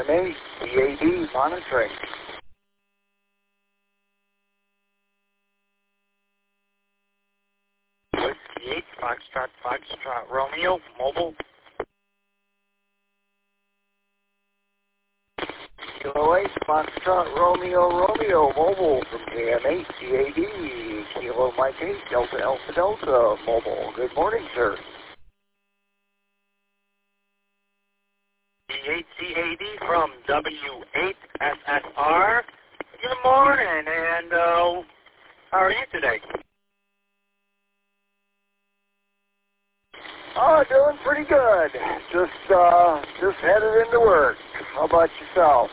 KMA, CAD, monitoring. Whiskey 8, Foxtrot, Romeo, mobile. Kilo 8, Foxtrot, Romeo, mobile from KM8, CAD, Kilo Mike 8, Delta, mobile. Good morning, sir. D8CAD from W8SSR. Good morning, and how are you today? Oh, doing pretty good. Just headed into work. How about yourself?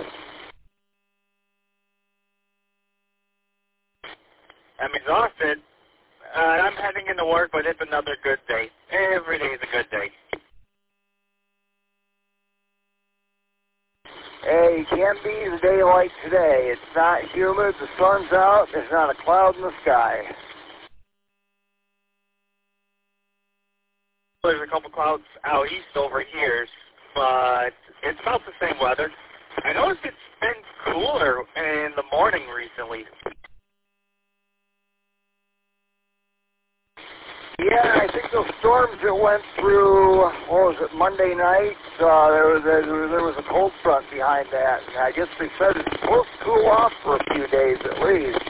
I'm exhausted. I'm heading into work, but it's another good day. Every day is a good day. Hey, can't be a day like today. It's not humid, the sun's out, there's not a cloud in the sky. There's a couple clouds out east over here, but it's about the same weather. I noticed it's been cooler in the morning recently. Yeah, I think those storms that went through, what was it, Monday night, there was a cold front behind that. And I guess they said it's supposed to cool off for a few days at least.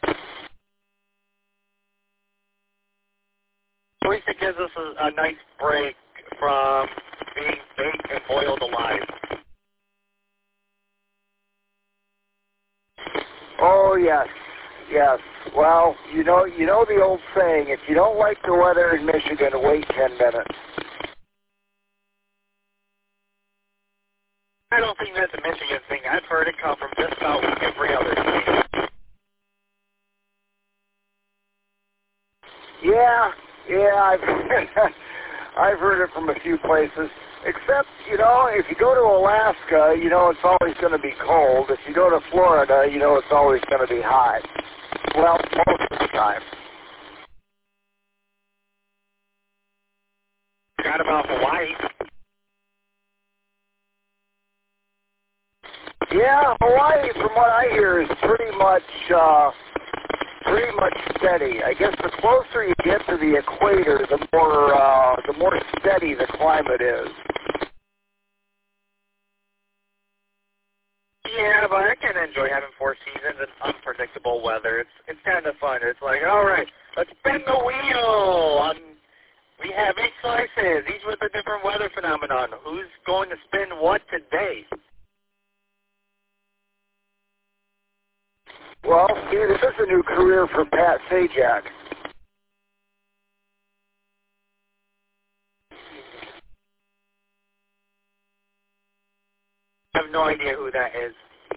At least it gives us a nice break from being baked and boiled alive. Oh, yes. Yes. Well, you know the old saying, if you don't like the weather in Michigan, wait 10 minutes. I don't think that's a Michigan thing. I've heard it come from just about every other state. Yeah, I've heard it from a few places. Except, if you go to Alaska, it's always going to be cold. If you go to Florida, it's always going to be hot. Well, most of the time. Forgot about Hawaii. Yeah, Hawaii, from what I hear, is pretty much steady. I guess the closer you get to the equator, the more steady the climate is. Yeah, but I can enjoy having 4 seasons and unpredictable weather. It's kind of fun. It's like, all right, let's spin the wheel. We have 8 slices, each with a different weather phenomenon. Who's going to spin what today? Well, see, this is a new career for Pat Sajak. I have no idea who that is.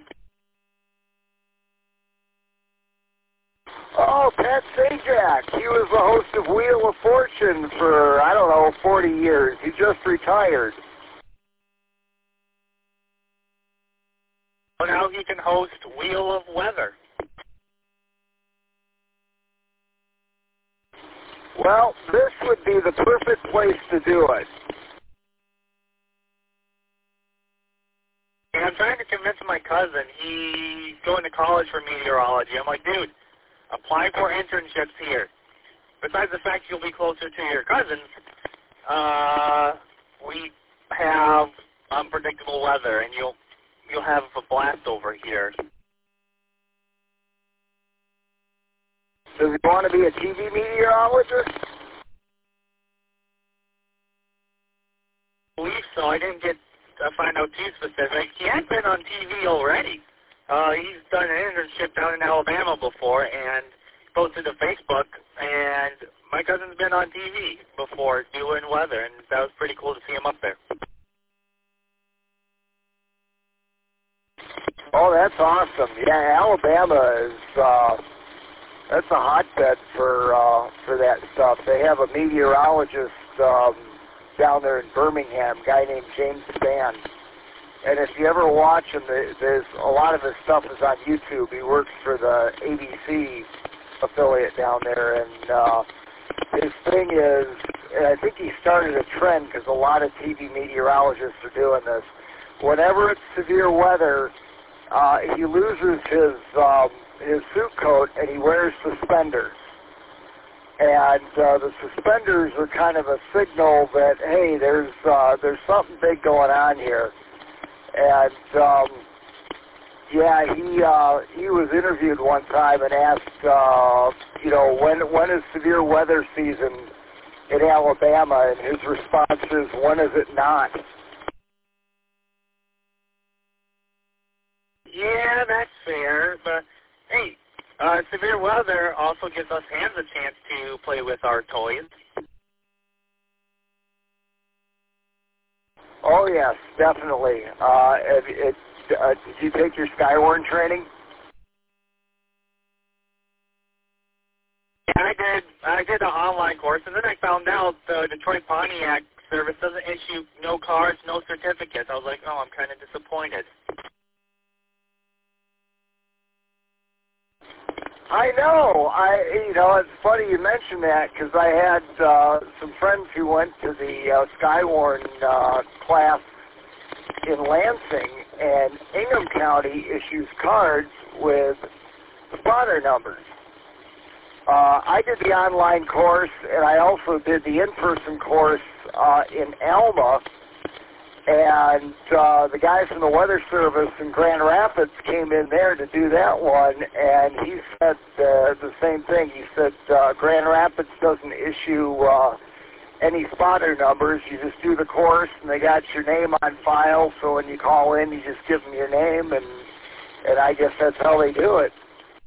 Oh, Pat Sajak. He was the host of Wheel of Fortune for, 40 years. He just retired. Well, now he can host Wheel of Weather. Well, this would be the perfect place to do it. And I'm trying to convince my cousin. He's going to college for meteorology. I'm like, dude, apply for internships here. Besides the fact you'll be closer to your cousins, we have unpredictable weather, and you'll have a blast over here. Does he want to be a TV meteorologist? I believe so. I didn't get to find out too specific. He had been on TV already. He's done an internship down in Alabama before and posted to Facebook, and my cousin's been on TV before doing weather, and that was pretty cool to see him up there. Oh, that's awesome. Yeah, Alabama is, that's a hotbed for that stuff. They have a meteorologist down there in Birmingham, a guy named James Spann. And if you ever watch him, there's a lot of his stuff is on YouTube. He works for the ABC affiliate down there, and his thing is, and I think he started a trend because a lot of TV meteorologists are doing this, whenever it's severe weather, he loses his suit coat and he wears suspenders. And the suspenders are kind of a signal that, hey, there's something big going on here. And yeah, he was interviewed one time and asked, you know, when is severe weather season in Alabama? And his response is, when is it not? Yeah, that's fair, but hey, severe weather also gives us fans a chance to play with our toys. Oh yes, definitely. Did you take your Skywarn training? Yeah, I did an online course, and then I found out the Detroit Pontiac service doesn't issue no cards, no certificates. I was like, oh, I'm kind of disappointed. I know. You know, it's funny you mention that because I had some friends who went to the Skywarn class in Lansing, and Ingham County issues cards with spotter numbers. I did the online course, and I also did the in-person course in Alma. And the guy from the Weather Service in Grand Rapids came in there to do that one, and he said the same thing. He said Grand Rapids doesn't issue any spotter numbers. You just do the course, and they got your name on file, so when you call in, you just give them your name, and I guess that's how they do it.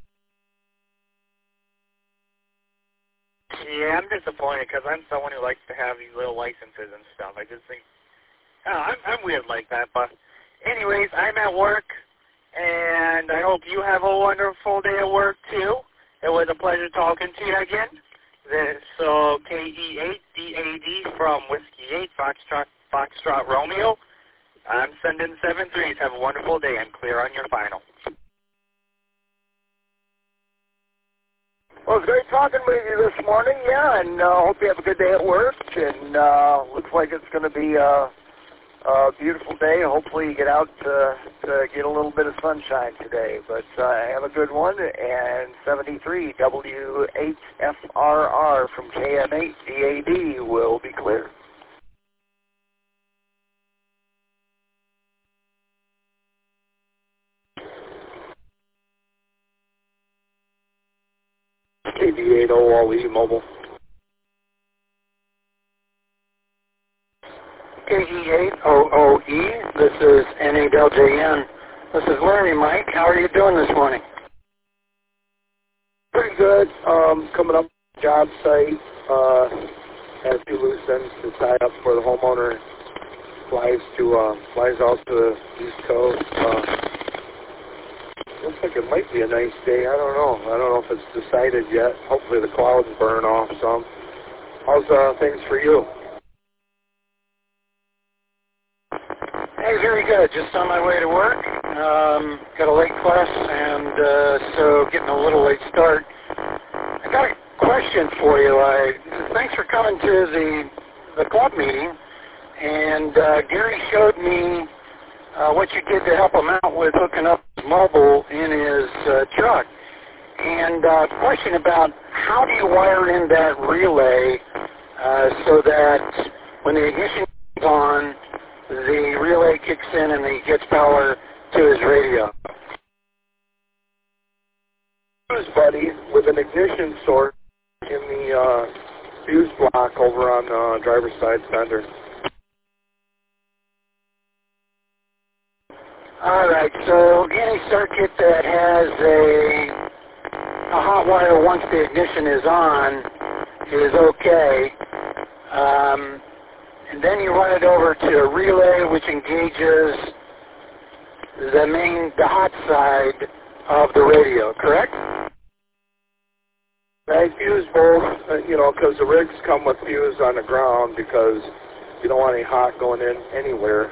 Yeah, I'm disappointed because I'm someone who likes to have these little licenses and stuff. I just think, I'm weird like that, but anyways, I'm at work, and I hope you have a wonderful day at work, too. It was a pleasure talking to you again. So, KE8DAD from Whiskey 8, Foxtrot Romeo. I'm sending 7-3s. Have a wonderful day, and clear on your final. Well, it's great talking with you this morning, yeah, and hope you have a good day at work, and looks like it's going to be a beautiful day. Hopefully you get out to get a little bit of sunshine today. But have a good one. And 73 W8FRR from KM8DAD will be clear. KD80OE mobile. KE8OOE, this is NAWJN. This is Larry, Mike. How are you doing this morning? Pretty good. Coming up job site, had a few loose ends to tie up for the homeowner. Flies out to the East Coast. Looks like it might be a nice day. I don't know if it's decided yet. Hopefully the clouds burn off some. How's things for you? Hey, very good. Just on my way to work. Got a late class, and so getting a little late start. I got a question for you. Thanks for coming to the club meeting, and Gary showed me what you did to help him out with hooking up his mobile in his truck. And question about how do you wire in that relay so that when the ignition is on, the relay kicks in and he gets power to his radio. Fuse buddy with an ignition source in the fuse block over on the driver's side fender. All right, so any circuit that has a hot wire once the ignition is on is okay. And then you run it over to a relay which engages the hot side of the radio, correct? I fuse both, because the rigs come with fuse on the ground because you don't want any hot going in anywhere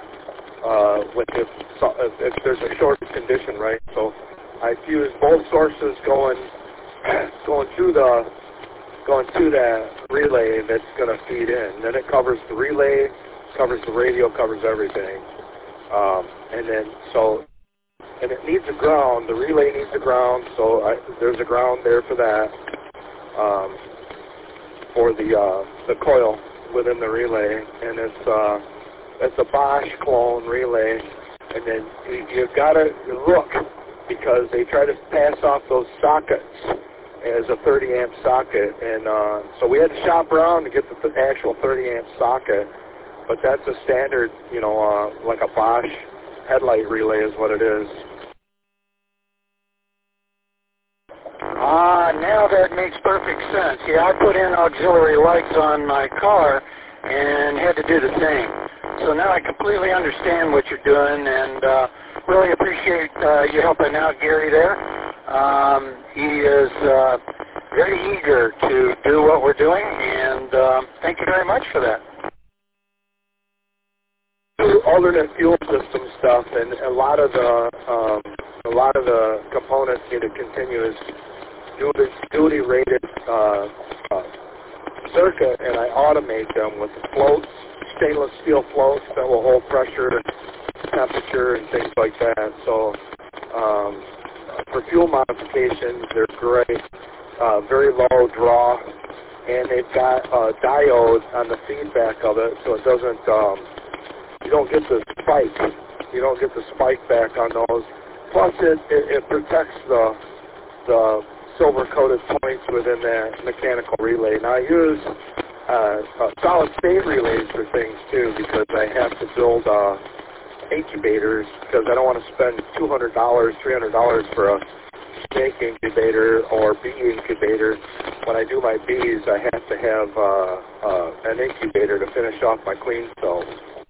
if there's a short condition, right? So I fuse both sources going to that relay that's going to feed in. Then it covers the relay, covers the radio, covers everything. And then and it needs a ground. The relay needs a ground, so there's a ground there for that, for the coil within the relay, and it's a Bosch clone relay. And then you've got to look, because they try to pass off those sockets as a 30 amp socket, and so we had to shop around to get the actual 30 amp socket, but that's a standard, like a Bosch headlight relay is what it is. Now that makes perfect sense. Yeah, I put in auxiliary lights on my car and had to do the same. So now I completely understand what you're doing, and really appreciate you helping out Gary there. He is very eager to do what we're doing, and thank you very much for that. Alternate fuel system stuff, and a lot of the components need a continuous duty rated circuit, and I automate them with floats, stainless steel floats that will hold pressure and temperature and things like that. So for fuel modifications, they're great. Very low draw, and they've got a diode on the feedback of it, so it doesn't. You don't get the spike. You don't get the spike back on those. Plus, it protects the silver-coated points within that mechanical relay. Now, I use solid-state relays for things, too, because I have to build incubators, because I don't want to spend $200, $300 for a snake incubator or bee incubator. When I do my bees, I have to have an incubator to finish off my queen cells.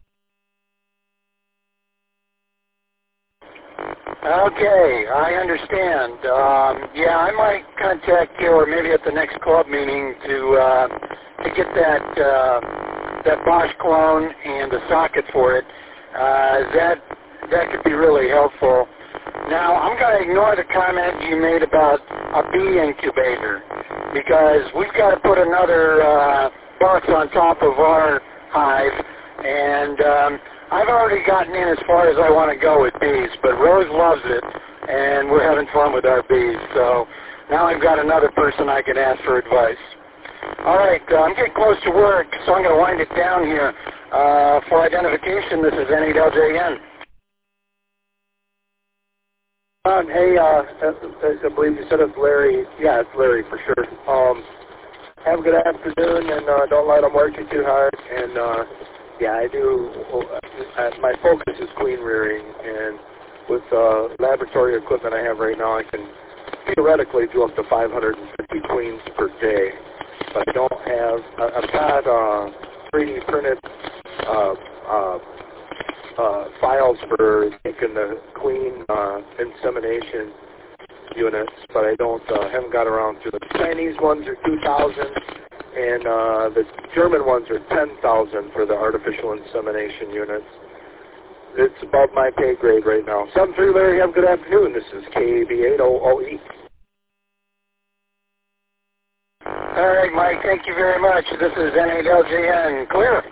Okay, I understand. Yeah, I might contact you, or maybe at the next club meeting, to get that Bosch clone and the socket for it. That could be really helpful. Now, I'm going to ignore the comment you made about a bee incubator, because we've got to put another box on top of our hive, and I've already gotten in as far as I want to go with bees, but Rose loves it, and we're having fun with our bees. So now I've got another person I can ask for advice. All right, I'm getting close to work, so I'm going to wind it down here. For identification, this is N8LJN. Hey, I believe you said it's Larry. Yeah, it's Larry for sure. Have a good afternoon, and don't let them work you too hard. And yeah, I do. My focus is queen rearing, and with laboratory equipment I have right now, I can theoretically do up to 550 queens per day. But I don't have. I've got 3D printed files for making the queen insemination units, but I haven't got around to the Chinese ones are 2,000, and the German ones are 10,000 for the artificial insemination units. It's above my pay grade right now. 7-3 Larry, have a good afternoon. This is KAB8OOE. All right, Mike, thank you very much. This is N8LJN. Clear.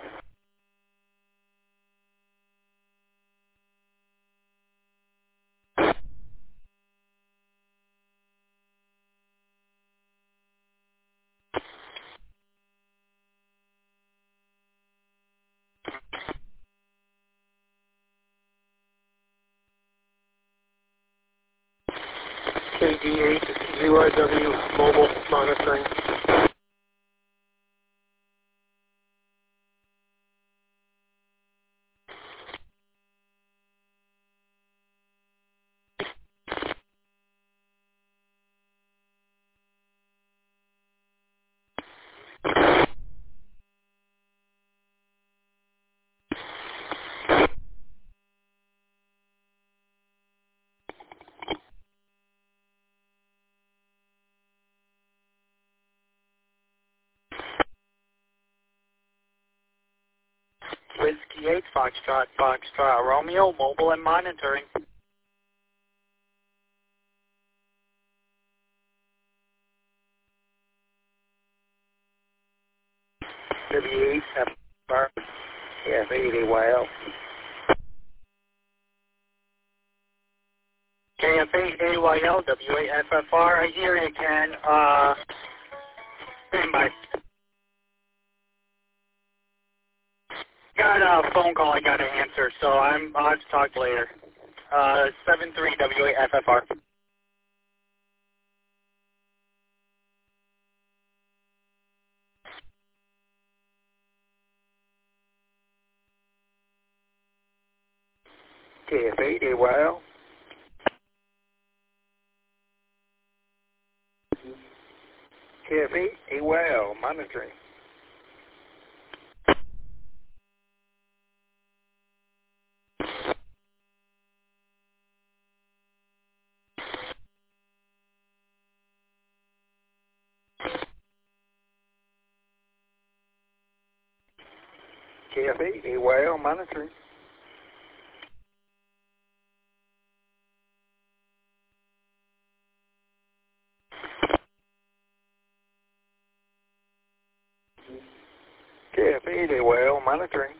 KD8 mobile monitoring. Whiskey 8, Foxtrot, Romeo, mobile and monitoring. W8, yeah, 80 YL. KF8AYL W8FFR. I hear you, Ken. Stand by. Got a phone call I got to answer, so I'll have to talk later. 73 W8FFR. KF8AYL. KF8AYL, monitoring. KF8AYL, monitoring. KF8AYL, monitoring.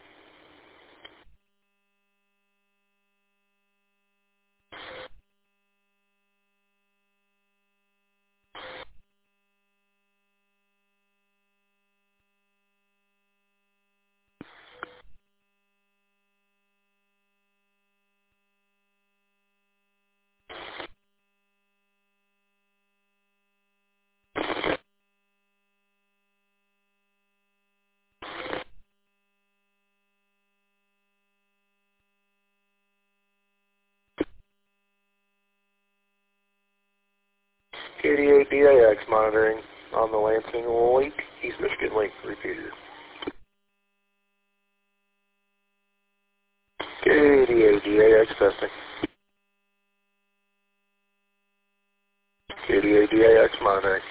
KD8DAX monitoring on the Lansing Link, East Michigan Link repeater. KD8DAX testing. KD8DAX monitoring.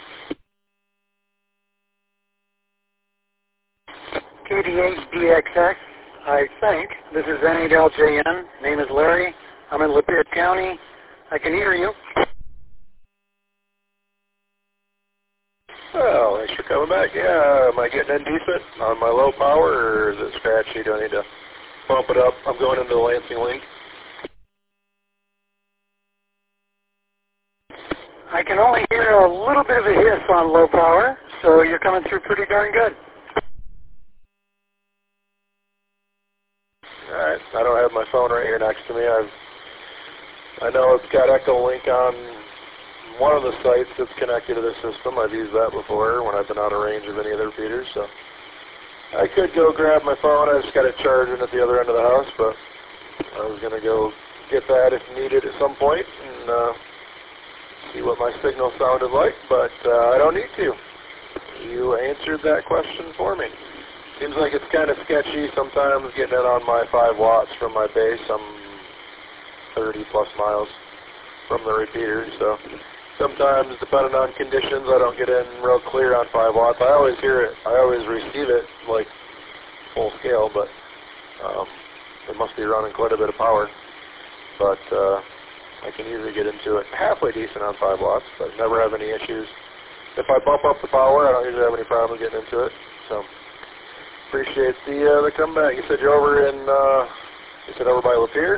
KD8DXX, I think. This is N8LJN. Name is Larry. I'm in Lapeer County. I can hear you. Well, thanks for coming back. Yeah, am I getting in decent on my low power, or is it scratchy? Do I need to bump it up? I'm going into the Lansing Link. I can only hear a little bit of a hiss on low power, so you're coming through pretty darn good. Alright, I don't have my phone right here next to me. I know it's got Echolink on one of the sites that's connected to the system. I've used that before when I've been out of range of any of their repeaters, so I could go grab my phone. I just got it charging at the other end of the house, but I was going to go get that if needed at some point and see what my signal sounded like, but I don't need to. You answered that question for me. Seems like it's kind of sketchy sometimes getting it on my 5 watts from my base. I'm 30 plus miles from the repeater, so sometimes, depending on conditions, I don't get in real clear on 5 watts. I always hear it. I always receive it, like, full scale, but it must be running quite a bit of power. But I can usually get into it halfway decent on 5 watts, but never have any issues. If I bump up the power, I don't usually have any problem getting into it. So, appreciate the comeback. You said you're over in, over by Lapeer?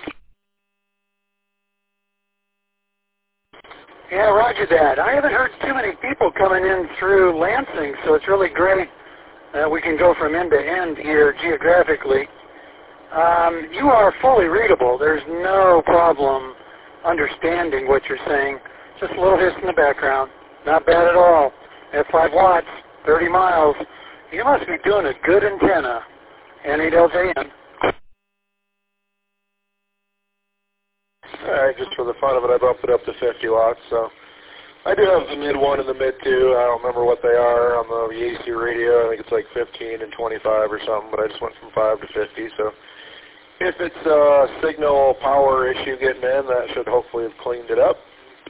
Yeah, roger that. I haven't heard too many people coming in through Lansing, so it's really great that we can go from end to end here geographically. You are fully readable. There's no problem understanding what you're saying. Just a little hiss in the background. Not bad at all. At 5 watts, 30 miles, you must be doing a good antenna. N8LJN. Alright, just for the fun of it, I bumped it up to 50 watts, so I do have the mid 1 and the mid 2. I don't remember what they are on the AC radio. I think it's like 15 and 25 or something, but I just went from 5 to 50, so if it's a signal power issue getting in, that should hopefully have cleaned it up.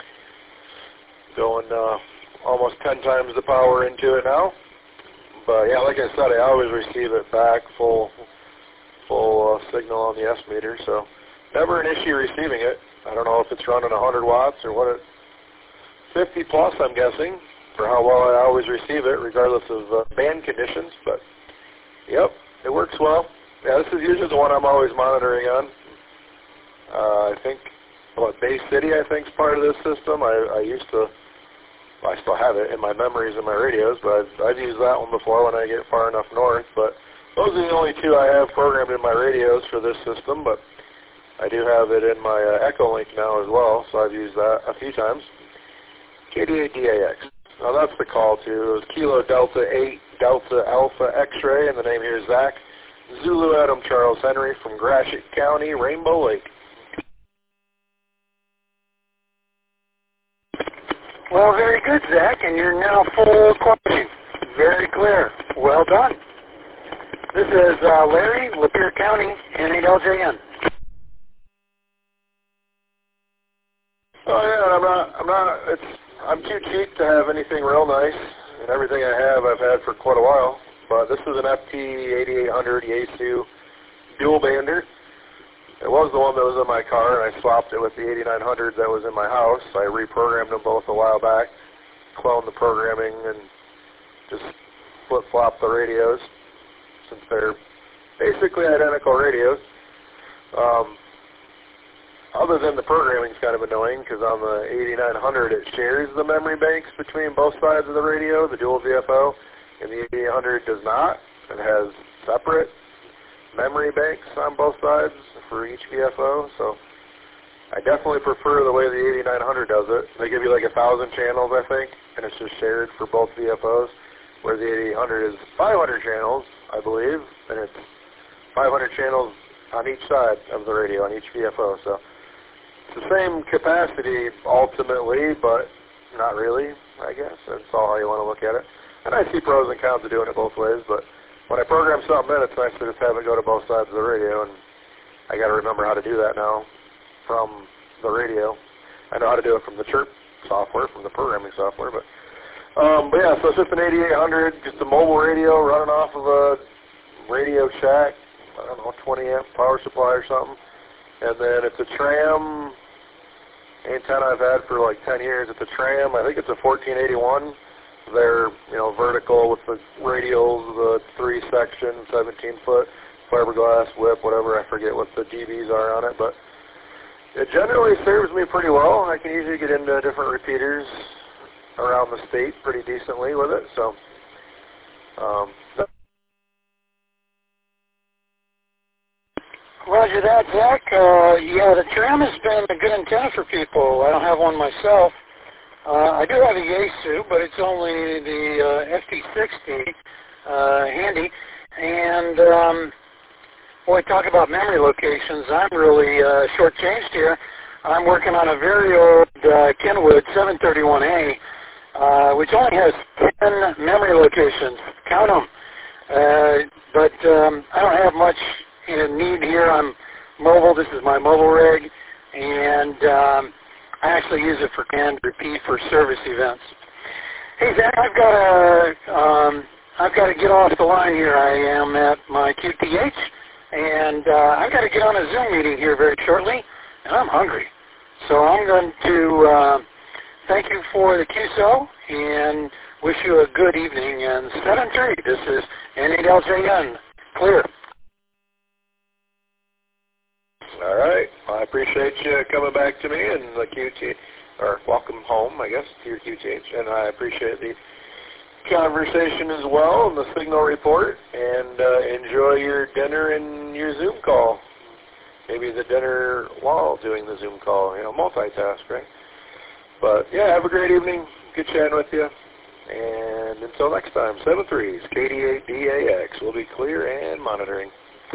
Going almost 10 times the power into it now. But yeah, like I said, I always receive it back full signal on the S meter, so never an issue receiving it. I don't know if it's running 100 watts or what. 50 plus, I'm guessing, for how well I always receive it, regardless of band conditions. But yep, it works well. Yeah, this is usually the one I'm always monitoring on. I think Bay City, I think, is part of this system. I used to, I still have it in my memories of my radios, but I've used that one before when I get far enough north. But those are the only two I have programmed in my radios for this system, but I do have it in my Echolink now as well, so I've used that a few times. KD8DAX. Now that's the call to. It was Kilo Delta 8 Delta Alpha X-Ray, and the name here is Zach. Zulu Adam Charles Henry from Gratiot County, Rainbow Lake. Well, very good, Zach, and you're now full quality. Very clear. Well done. This is Larry, Lapeer County, N8LJN. Oh yeah, I'm too cheap to have anything real nice, and everything I have I've had for quite a while. But this is an FT8800 Yaesu dual bander. It was the one that was in my car, and I swapped it with the 8900 that was in my house. I reprogrammed them both a while back, cloned the programming, and just flip-flopped the radios since they're basically identical radios. Other than the programming's kind of annoying, because on the 8900 it shares the memory banks between both sides of the radio, the dual VFO, and the 8800 does not. It has separate memory banks on both sides for each VFO, so I definitely prefer the way the 8900 does it. They give you like 1,000 channels, I think, and it's just shared for both VFOs, where the 8800 is 500 channels, I believe, and it's 500 channels on each side of the radio, on each VFO, so it's the same capacity ultimately, but not really, I guess. That's all how you want to look at it. And I see pros and cons of doing it both ways, but when I program something in, it's nice to just have it go to both sides of the radio, and I got to remember how to do that now from the radio. I know how to do it from the Chirp software, from the programming software, but yeah, so it's just an 8800, just a mobile radio running off of a Radio Shack, I don't know, 20 amp power supply or something. And then it's a Tram antenna I've had for like 10 years. It's a Tram. I think it's a 1481. They're, vertical with the radials, the 3-section, 17-foot fiberglass whip, whatever. I forget what the dBs are on it, but it generally serves me pretty well. I can usually get into different repeaters around the state pretty decently with it. So, Roger that, Zach. Yeah, the Tram has been a good antenna for people. I don't have one myself. I do have a Yaesu, but it's only the FT60 handy. And boy, talk about memory locations. I'm really shortchanged here. I'm working on a very old Kenwood 731A, which only has 10 memory locations. Count them. But I don't have much need here. I'm mobile. This is my mobile rig, and I actually use it for command repeat for service events. Hey Zach, I've got to get off the line here. I am at my QTH, and I've got to get on a Zoom meeting here very shortly, and I'm hungry. So I'm going to thank you for the QSO and wish you a good evening. And 7-3, this is N8LJN. Clear. all right. Well, I appreciate you coming back to me and the QT, or welcome home, I guess, to your QTH. And I appreciate the conversation as well and the signal report. And enjoy your dinner and your Zoom call. Maybe the dinner while doing the Zoom call, multitask, right? But, yeah, have a great evening. Good chatting with you. And until next time, 7-3s, KD8DAX will be clear and monitoring.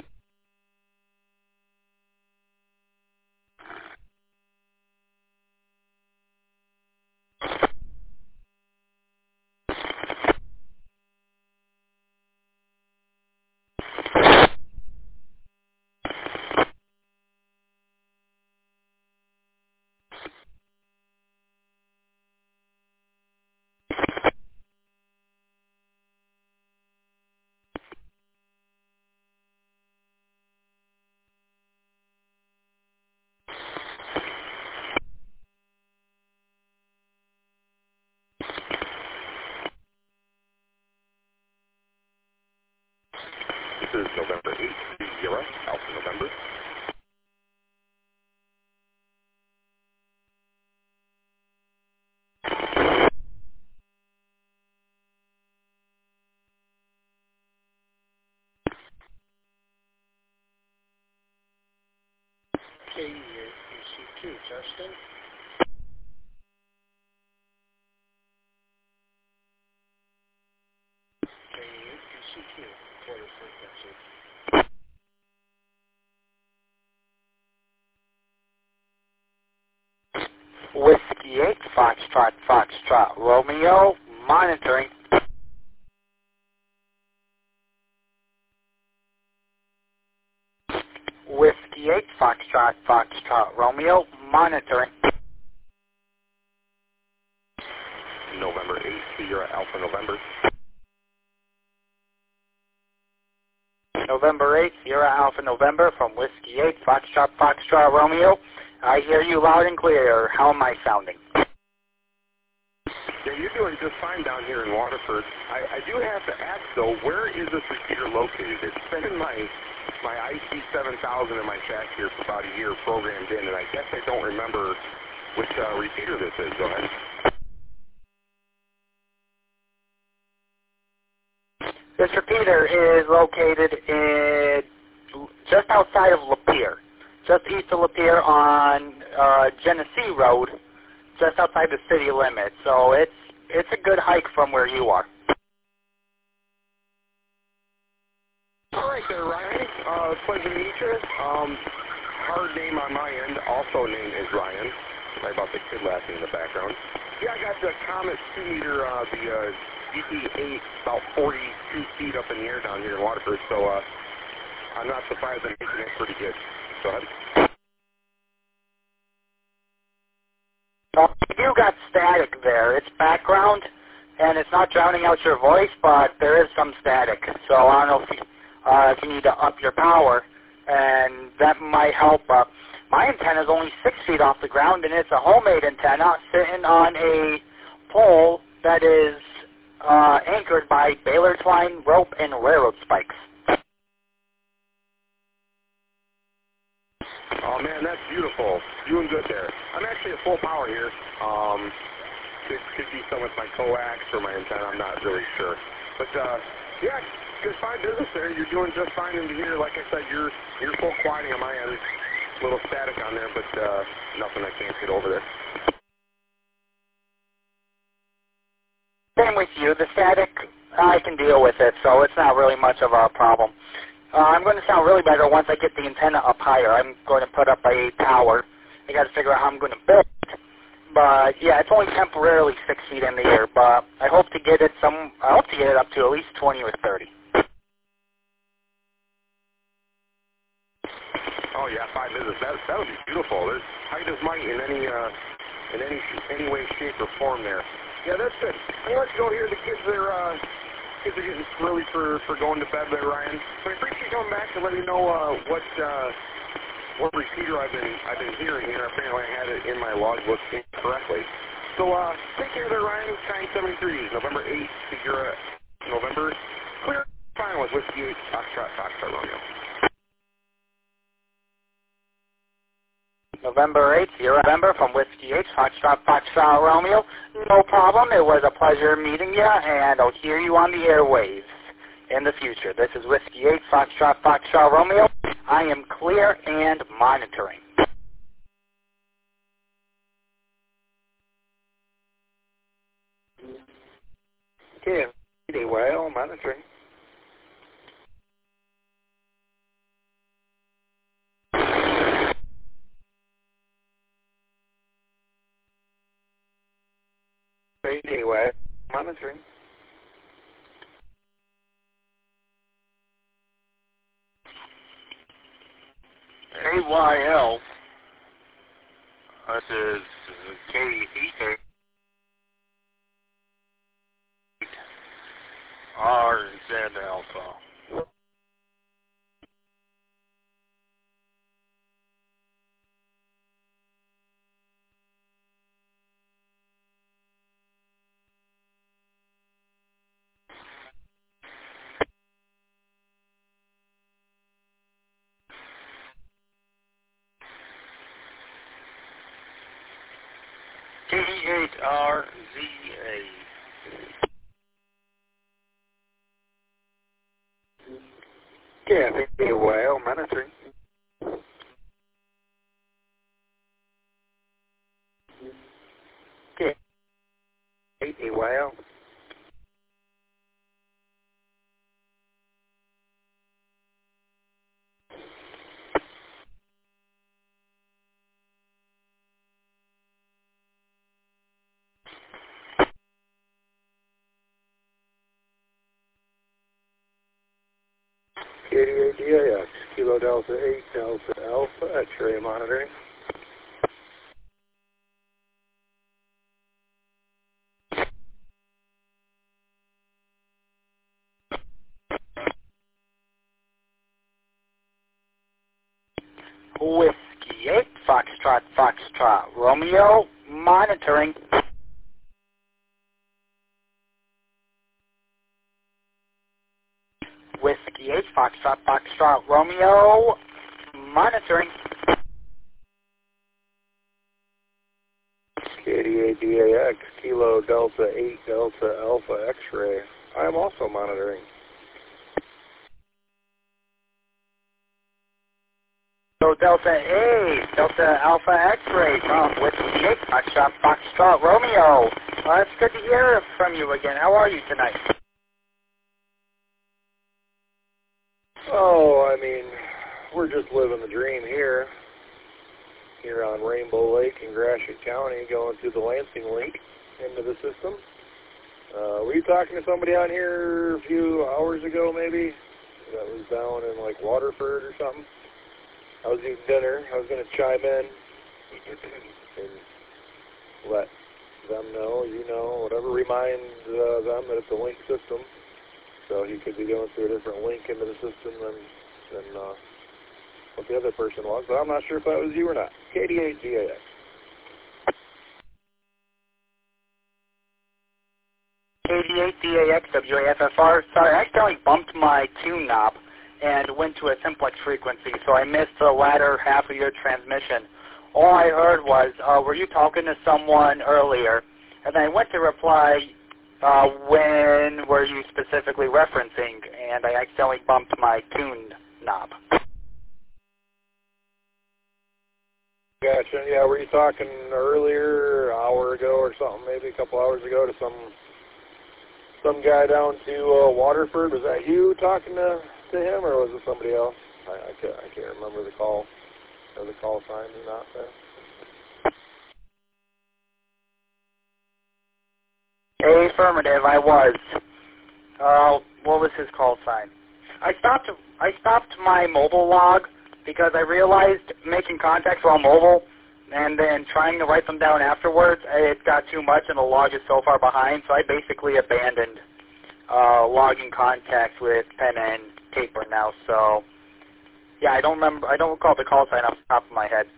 This is November 8, 0, Alpha November. KE8EC2, testing. KE8EC2, quarter frequency. Whiskey 8, Foxtrot, Foxtrot, Romeo, monitoring. Whiskey 8, Foxtrot, Foxtrot, Romeo, monitoring. November 8, Sierra Alpha November. November 8, Sierra Alpha November from Whiskey 8, Foxtrot, Foxtrot, Romeo. I hear you loud and clear. How am I sounding? Yeah, you're doing just fine down here in Waterford. I do have to ask, though, where is this repeater located? It's been in my IC7000 in my shack here for about a year programmed in, and I guess I don't remember which repeater this is. Go ahead. This repeater is located in just outside of Lapeer, just east of Lapeer on Genesee Road, just outside the city limits. So it's a good hike from where you are. All right there, Ryan. Pleasure to meet you. Hard name on my end. Also name is Ryan. Sorry about the kid laughing in the background. Yeah, I got the Comet 2-meter, the DP8, about 42 feet up in the air down here in Waterford, so I'm not surprised I'm making it pretty good. Go ahead. You got static there. It's background, and it's not drowning out your voice, but there is some static. So I don't know if you need to up your power, and that might help. My antenna is only 6 feet off the ground, and it's a homemade antenna sitting on a pole that is anchored by baler twine, rope, and railroad spikes. Oh, man, that's beautiful. Doing good there. I'm actually at full power here. Could be some with my coax or my antenna. I'm not really sure. But, yeah, good fine business there. You're doing just fine in here. Like I said, you're full quieting on my end. A little static on there, but nothing I can't get over there. Same with you. The static, I can deal with it, so it's not really much of a problem. I'm going to sound really better once I get the antenna up higher. I'm going to put up a tower. I got to figure out how I'm going to build it. But yeah, it's only temporarily 6 feet in the air. But I hope to get it up to at least 20 or 30. Oh yeah, 5 business. That would be beautiful. There's height as might in any way, shape, or form there. Yeah, that's good. Hey, let's go here. The kids are getting early for going to bed there, Ryan. So I appreciate you coming back to let me know what repeater I've been hearing here. Apparently I had it in my logbook incorrectly. So take care there, Ryan. Time 73, November 8th, Sierra November. Clear final with Whiskey 8, Foxtrot, Romeo. November 8th, Sierra November from Whiskey 8, Foxtrot, Romeo. No problem. It was a pleasure meeting you, and I'll hear you on the airwaves in the future. This is Whiskey 8, Foxtrot, Romeo. I am clear and monitoring. Okay, well, monitoring. Anyway, monitoring. AYL. This is KE8 RZ Alpha. KE8RZA. Yeah, well, monitoring. K88DAX, Kilo Delta 8 Delta Alpha, X-ray monitoring. Whiskey 8, Foxtrot, Foxtrot, Romeo, monitoring. Whiskey 8, Foxtrot, Foxtrot, Romeo, monitoring. K88DAX, Kilo Delta 8 Delta Alpha X-ray. I am also monitoring. So Delta 8, Delta Alpha X-ray from Whiskey 8, Foxtrot, Foxtrot, Romeo. It's good to hear from you again. How are you tonight? Oh, I mean, we're just living the dream here on Rainbow Lake in Gratiot County, going through the Lansing link into the system. Were you talking to somebody on here a few hours ago, maybe? That was down in, like, Waterford or something? I was eating dinner. I was going to chime in and let them know, whatever, remind them that it's a link system. So he could be going through a different link into the system than what the other person was. But I'm not sure if that was you or not. K88DAX. K88DAX, WAFFR. Sorry, I accidentally bumped my tune knob and went to a simplex frequency, so I missed the latter half of your transmission. All I heard was, were you talking to someone earlier? And I went to reply, when were you specifically referencing? And I accidentally bumped my tune knob. Gotcha. Yeah, were you talking earlier, an hour ago or something, maybe a couple hours ago, to some guy down to Waterford? Was that you talking to him, or was it somebody else? I can't remember the call, or the call sign is not there. Affirmative, I was. What was his call sign? I stopped my mobile log because I realized making contacts while mobile and then trying to write them down afterwards, it got too much and the log is so far behind, so I basically abandoned logging contacts with pen and paper now. So yeah, I don't recall the call sign off the top of my head.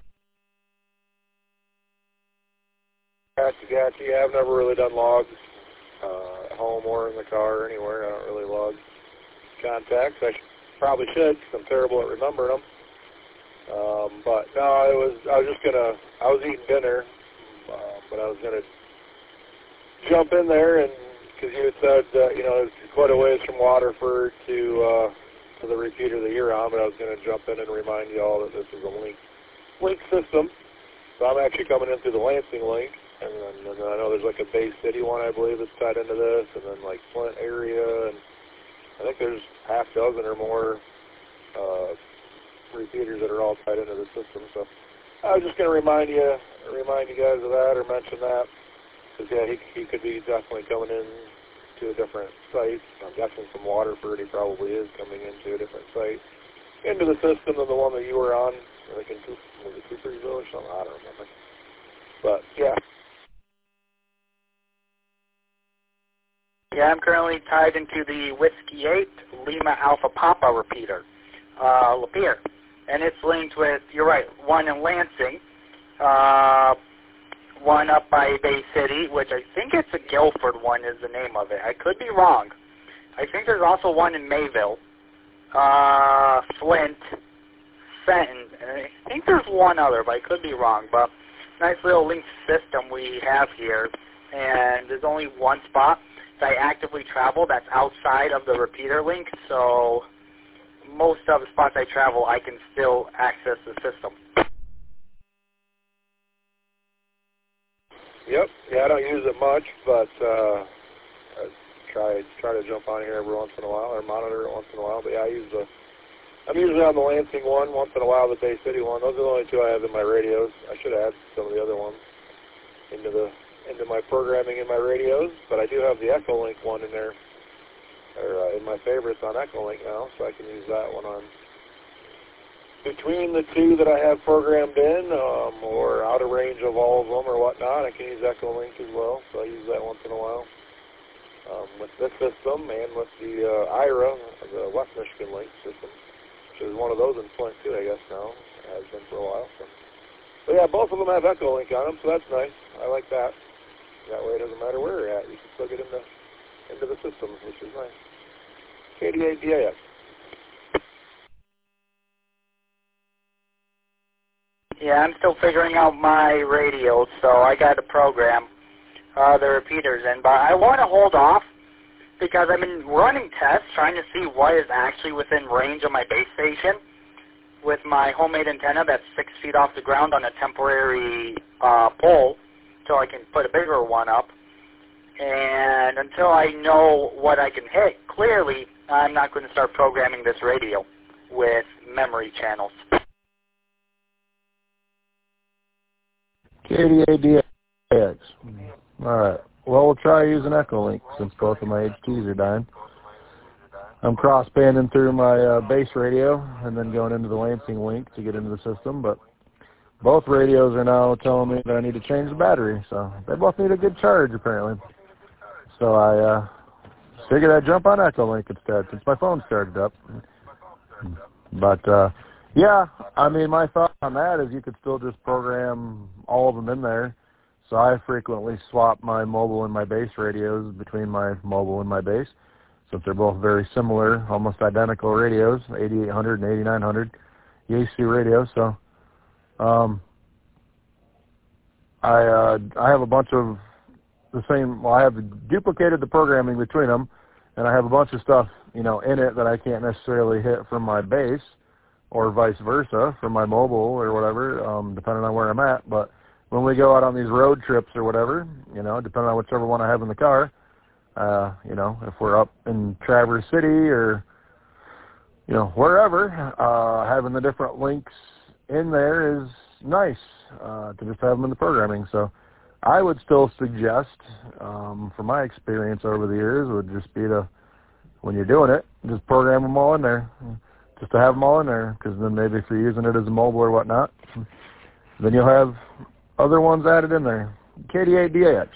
Gotcha. Yeah, I've never really done logs at home or in the car or anywhere. I don't really log contacts. I probably should, because I'm terrible at remembering them. But no, I was eating dinner, but I was gonna jump in there, and because you had said it's quite a ways from Waterford to the repeater that you're on, but I was gonna jump in and remind you all that this is a link system. So I'm actually coming in through the Lansing link. And then I know there's like a Bay City one, I believe, that's tied into this, and then like Flint area, and I think there's half dozen or more repeaters that are all tied into the system. So I was just going to remind you guys of that, or mention that, because yeah, he could be definitely coming in to a different site. I'm guessing from Waterford, he probably is coming into a different site into the system than the one that you were on, like in Coopersville or something. I don't remember, but yeah. Yeah, I'm currently tied into the Whiskey 8 Lima Alpha Papa repeater, Lapeer. And it's linked with, you're right, one in Lansing, one up by Bay City, which I think it's a Guilford one is the name of it. I could be wrong. I think there's also one in Mayville, Flint, Fenton, and I think there's one other, but I could be wrong. But nice little linked system we have here, and there's only one spot that I actively travel that's outside of the repeater link, so most of the spots I travel, I can still access the system. Yep. Yeah, I don't use it much, but I try to jump on here every once in a while, or monitor it once in a while. But yeah, I'm usually on the Lansing one, once in a while the Bay City one. Those are the only two I have in my radios. I should add some of the other ones into my programming in my radios, but I do have the Echolink one in there or in my favorites on Echolink now, so I can use that one on between the two that I have programmed in, or out of range of all of them or whatnot. I can use Echolink as well, so I use that once in a while. With this system and with the IRA, the West Michigan Link system, which is one of those in Flint too, I guess now. It has been for a while. So yeah, both of them have Echolink on them, so that's nice. I like that. That way it doesn't matter where you're at. You can still get into the systems, which is nice. KD8DAX. Yeah, I'm still figuring out my radio, so I got to program the repeaters in. But I want to hold off because I've been running tests trying to see what is actually within range of my base station with my homemade antenna that's 6 feet off the ground on a temporary pole until I can put a bigger one up. And until I know what I can hit clearly, I'm not going to start programming this radio with memory channels. KD8DX. All right. Well, we'll try using Echolink since both of my HTs are dying. I'm cross-banding through my base radio and then going into the Lansing link to get into the system, but both radios are now telling me that I need to change the battery, so they both need a good charge apparently. So I figured I'd jump on Echolink instead since my phone started up. But yeah, I mean, my thought on that is you could still just program all of them in there. So I frequently swap my mobile and my base radios between my mobile and my base, since they're both very similar, almost identical radios, 8800 and 8900 Yaesu radios. So I have a bunch of the same. Well, I have duplicated the programming between them, and I have a bunch of stuff, in it that I can't necessarily hit from my base, or vice versa from my mobile or whatever, depending on where I'm at. But when we go out on these road trips or whatever, depending on whichever one I have in the car, if we're up in Traverse City or, wherever, having the different links in there is nice to just have them in the programming. So I would still suggest, from my experience over the years, would just be to, when you're doing it, just program them all in there. Just to have them all in there, because then maybe if you're using it as a mobile or whatnot, then you'll have other ones added in there. KD8DAX.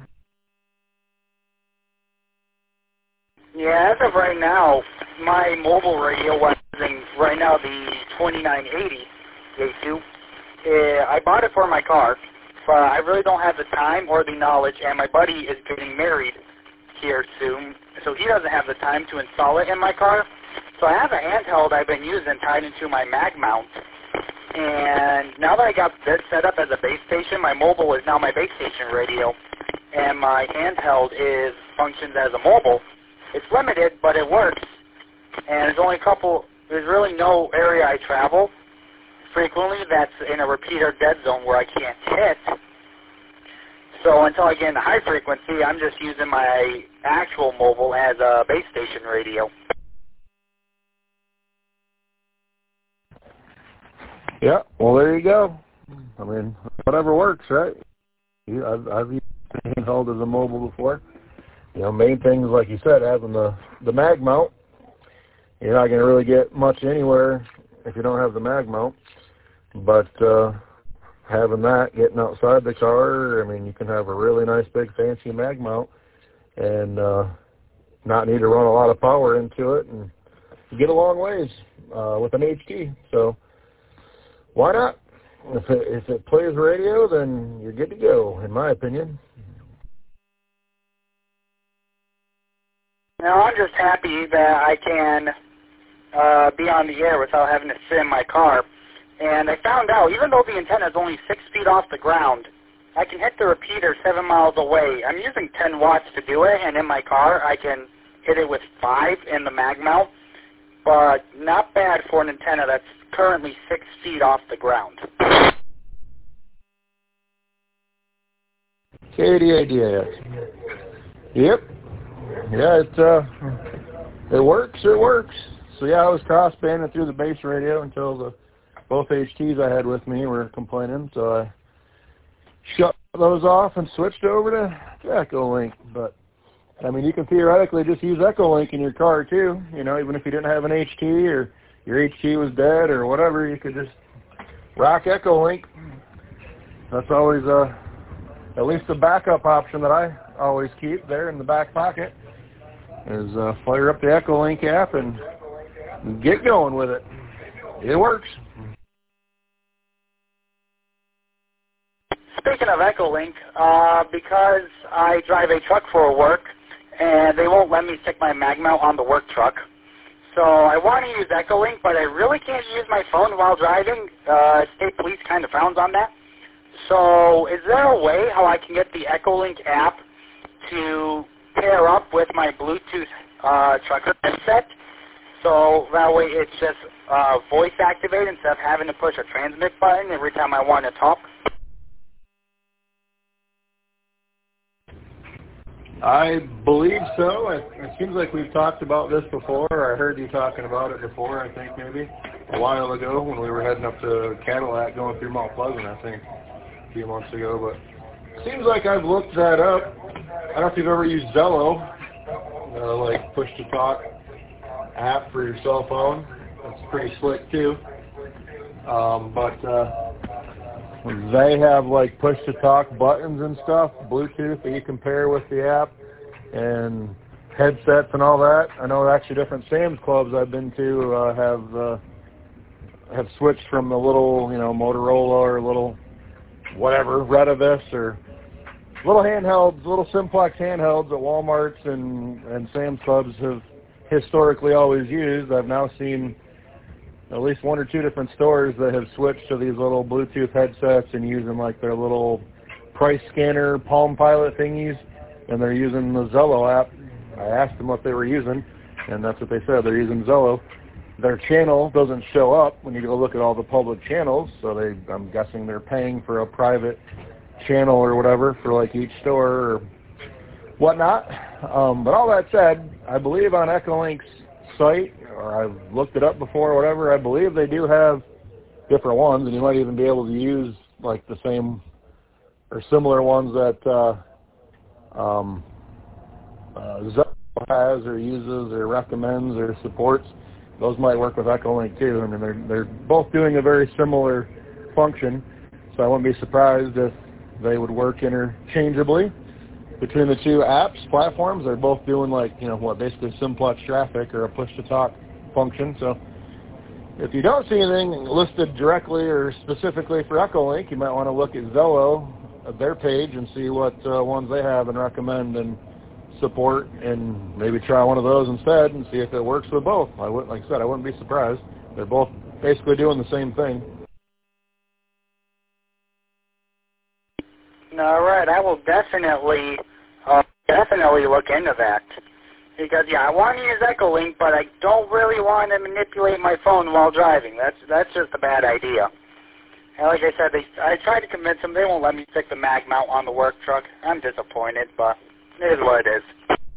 Yeah, as of right now, my mobile radio, using right now the 2980 Yaesu, I bought it for my car, but I really don't have the time or the knowledge, and my buddy is getting married here soon, so he doesn't have the time to install it in my car. So I have a handheld I've been using tied into my mag mount, and now that I got this set up as a base station, my mobile is now my base station radio, and my handheld functions as a mobile. It's limited, but it works, and there's really no area I travel frequently that's in a repeater dead zone where I can't hit. So until I get into high frequency, I'm just using my actual mobile as a base station radio. Yeah, well, there you go. I mean, whatever works, right? I've used handheld as a mobile before. Main things, like you said, having the mag mount. You're not going to really get much anywhere if you don't have the mag mount. But having that, getting outside the car, I mean, you can have a really nice big fancy mag mount and not need to run a lot of power into it and get a long ways with an HT. So why not? If it plays radio, then you're good to go, in my opinion. Now, I'm just happy that I can be on the air without having to sit in my car. And I found out, even though the antenna is only 6 feet off the ground, I can hit the repeater 7 miles away. I'm using 10 watts to do it, and in my car I can hit it with 5 in the mag mount, but not bad for an antenna that's currently 6 feet off the ground. KD8DAX. Yep. Yeah, it works. So yeah, I was cross-banding through the base radio until both HTs I had with me were complaining, so I shut those off and switched over to Echolink. But I mean, you can theoretically just use Echolink in your car too. You know, even if you didn't have an HT or your HT was dead or whatever, you could just rock Echolink. That's always at least a backup option that I always keep there in the back pocket is fire up the Echolink app and get going with it. It works. Speaking of Echolink, because I drive a truck for work, and they won't let me stick my mag mount on the work truck, so I want to use Echolink, but I really can't use my phone while driving. State police kind of frowns on that. So is there a way how I can get the Echolink app to pair up with my Bluetooth trucker headset? So that way it's just voice activated instead of having to push a transmit button every time I want to talk? I believe so. It seems like we've talked about this before. I heard you talking about it before, I think maybe a while ago when we were heading up to Cadillac going through Mount Pleasant, I think, a few months ago. But it seems like I've looked that up. I don't know if you've ever used Zello, like push-to-talk app for your cell phone. That's pretty slick too. But they have like push-to-talk buttons and stuff, Bluetooth that you can pair with the app, and headsets and all that. I know actually different Sam's Clubs I've been to have switched from the little, Motorola or little whatever, Retevis or little handhelds, little Simplex handhelds that Walmart's and Sam's Clubs have historically always used. I've now seen at least one or two different stores that have switched to these little Bluetooth headsets and using like their little price scanner Palm Pilot thingies, and they're using the Zello app. I asked them what they were using, and that's what they said. They're using Zello. Their channel doesn't show up when you go look at all the public channels, so I'm guessing they're paying for a private channel or whatever for like each store or whatnot. But all that said, I believe on Echolink's site, or I've looked it up before or whatever, I believe they do have different ones, and you might even be able to use like the same or similar ones that Zello has or uses or recommends or supports. Those might work with Echolink too. I mean, they're both doing a very similar function, so I wouldn't be surprised if they would work interchangeably between the two apps, platforms. They're both doing like, basically simplex traffic or a push-to-talk function. So if you don't see anything listed directly or specifically for Echolink, you might want to look at Zello, their page, and see what ones they have and recommend and support, and maybe try one of those instead and see if it works with both. Like I said, I wouldn't be surprised. They're both basically doing the same thing. All right, I will definitely look into that. Because, I want to use Echolink, but I don't really want to manipulate my phone while driving. That's just a bad idea. And like I said, I tried to convince them. They won't let me stick the mag mount on the work truck. I'm disappointed, but it is what it is.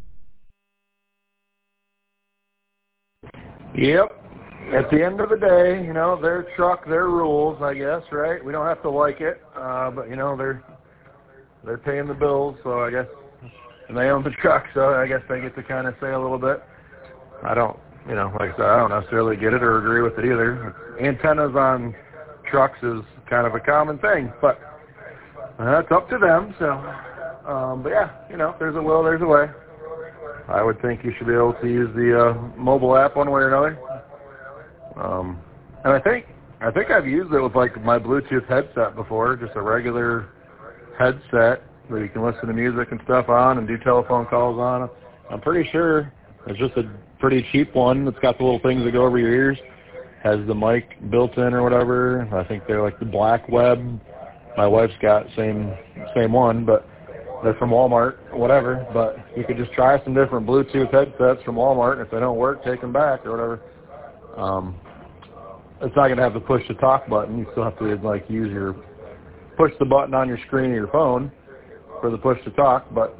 Yep. At the end of the day, their truck, their rules, I guess, right? We don't have to like it, but, they're paying the bills, so I guess, and they own the truck, so I guess they get to kind of say a little bit. I don't, like I said, I don't necessarily get it or agree with it either. Antennas on trucks is kind of a common thing, but that's up to them, so, but yeah, if there's a will, there's a way. I would think you should be able to use the mobile app one way or another. And I think I've used it with like my Bluetooth headset before, just a regular headset where you can listen to music and stuff on and do telephone calls on. I'm pretty sure it's just a pretty cheap one that's got the little things that go over your ears, has the mic built in or whatever. I think they're like the Black Web. My wife's got same one, but they're from Walmart, whatever. But you could just try some different Bluetooth headsets from Walmart, and if they don't work, take them back or whatever. It's not going to have the push-to-talk button. You still have to like push the button on your screen of your phone for the push-to-talk, but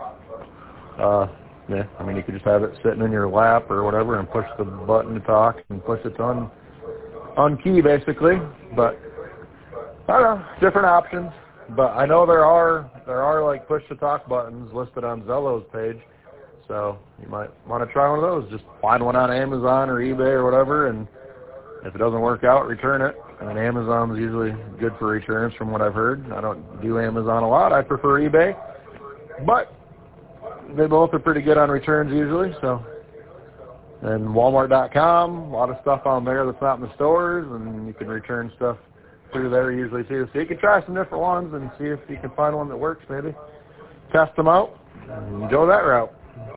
yeah, I mean, you could just have it sitting in your lap or whatever and push the button to talk and push it on key basically. But I don't know, different options. But I know there are like push-to-talk buttons listed on Zello's page. So you might want to try one of those. Just find one on Amazon or eBay or whatever, and if it doesn't work out, return it. And Amazon's usually good for returns from what I've heard. I don't do Amazon a lot. I prefer eBay. But they both are pretty good on returns usually. So, and Walmart.com, a lot of stuff on there that's not in the stores, and you can return stuff through there usually too. So you can try some different ones and see if you can find one that works maybe. Test them out and go that route.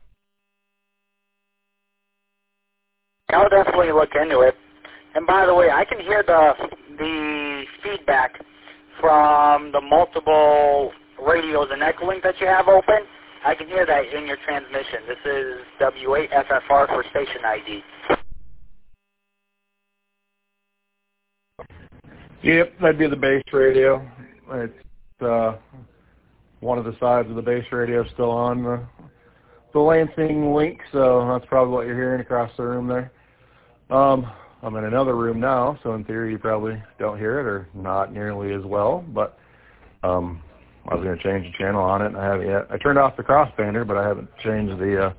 I'll definitely look into it. And by the way, I can hear the feedback from the multiple radios and Echolink that you have open. I can hear that in your transmission. This is W8FFR for station ID. Yep, that'd be the base radio. It's one of the sides of the base radio still on the Lansing link, so that's probably what you're hearing across the room there. I'm in another room now, so in theory you probably don't hear it, or not nearly as well, but I was going to change the channel on it, and I haven't yet. I turned off the crossbander, but I haven't changed the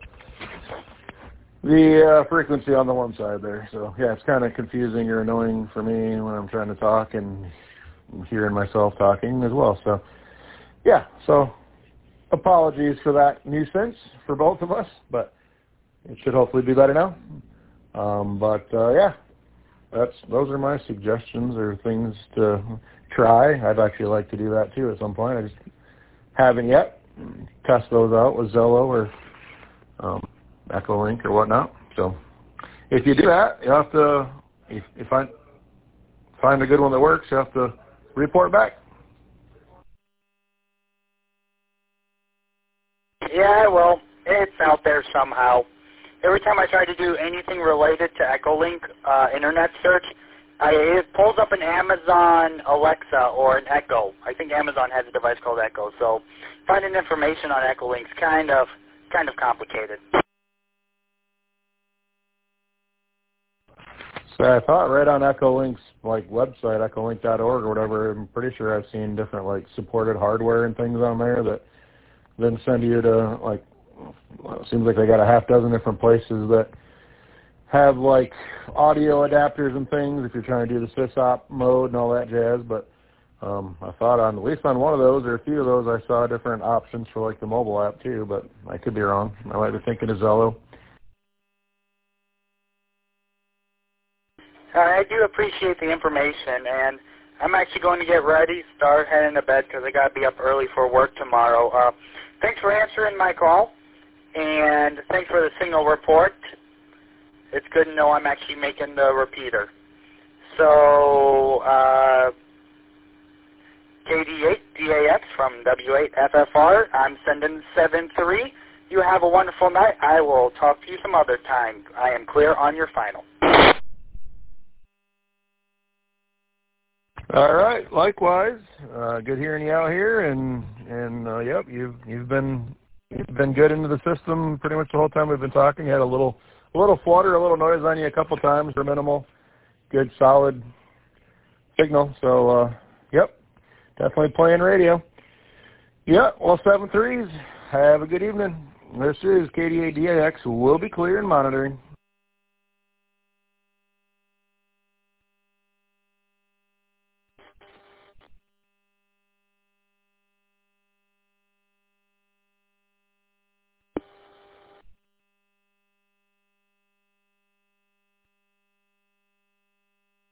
frequency on the one side there. So, yeah, it's kind of confusing or annoying for me when I'm trying to talk and hearing myself talking as well. So, yeah, so apologies for that nuisance for both of us, but it should hopefully be better now. Yeah, those are my suggestions or things to try. I'd actually like to do that too at some point. I just haven't yet. Test those out with Zello or Echolink or whatnot. So if you do that, you have to, if you find a good one that works, you have to report back. Yeah, well, it's out there somehow. Every time I try to do anything related to Echolink internet search, it pulls up an Amazon Alexa or an Echo. I think Amazon has a device called Echo. So finding information on Echolink's kind of complicated. So I thought right on Echolink's website, echolink.org or whatever, I'm pretty sure I've seen different supported hardware and things on there that then send you to it seems like they got a half dozen different places that have audio adapters and things if you're trying to do the sysop mode and all that jazz. But I thought at least on one of those or a few of those I saw different options for the mobile app too, but I could be wrong. I might be thinking of Zello. I do appreciate the information, and I'm actually going to get ready, start heading to bed because I got to be up early for work tomorrow. Thanks for answering my call, and thanks for the signal report. It's good to know I'm actually making the repeater. So, KD8DAX from W8FFR, I'm sending 7-3. You have a wonderful night. I will talk to you some other time. I am clear on your final. All right, likewise. Good hearing you out here, and yep, you've been good into the system pretty much the whole time we've been talking. You had a little flutter, a little noise on you a couple times for minimal, good solid signal. So yep, definitely playing radio. Yeah, well, 7-3s. Have a good evening. This is KD8DAX. We'll be clear and monitoring.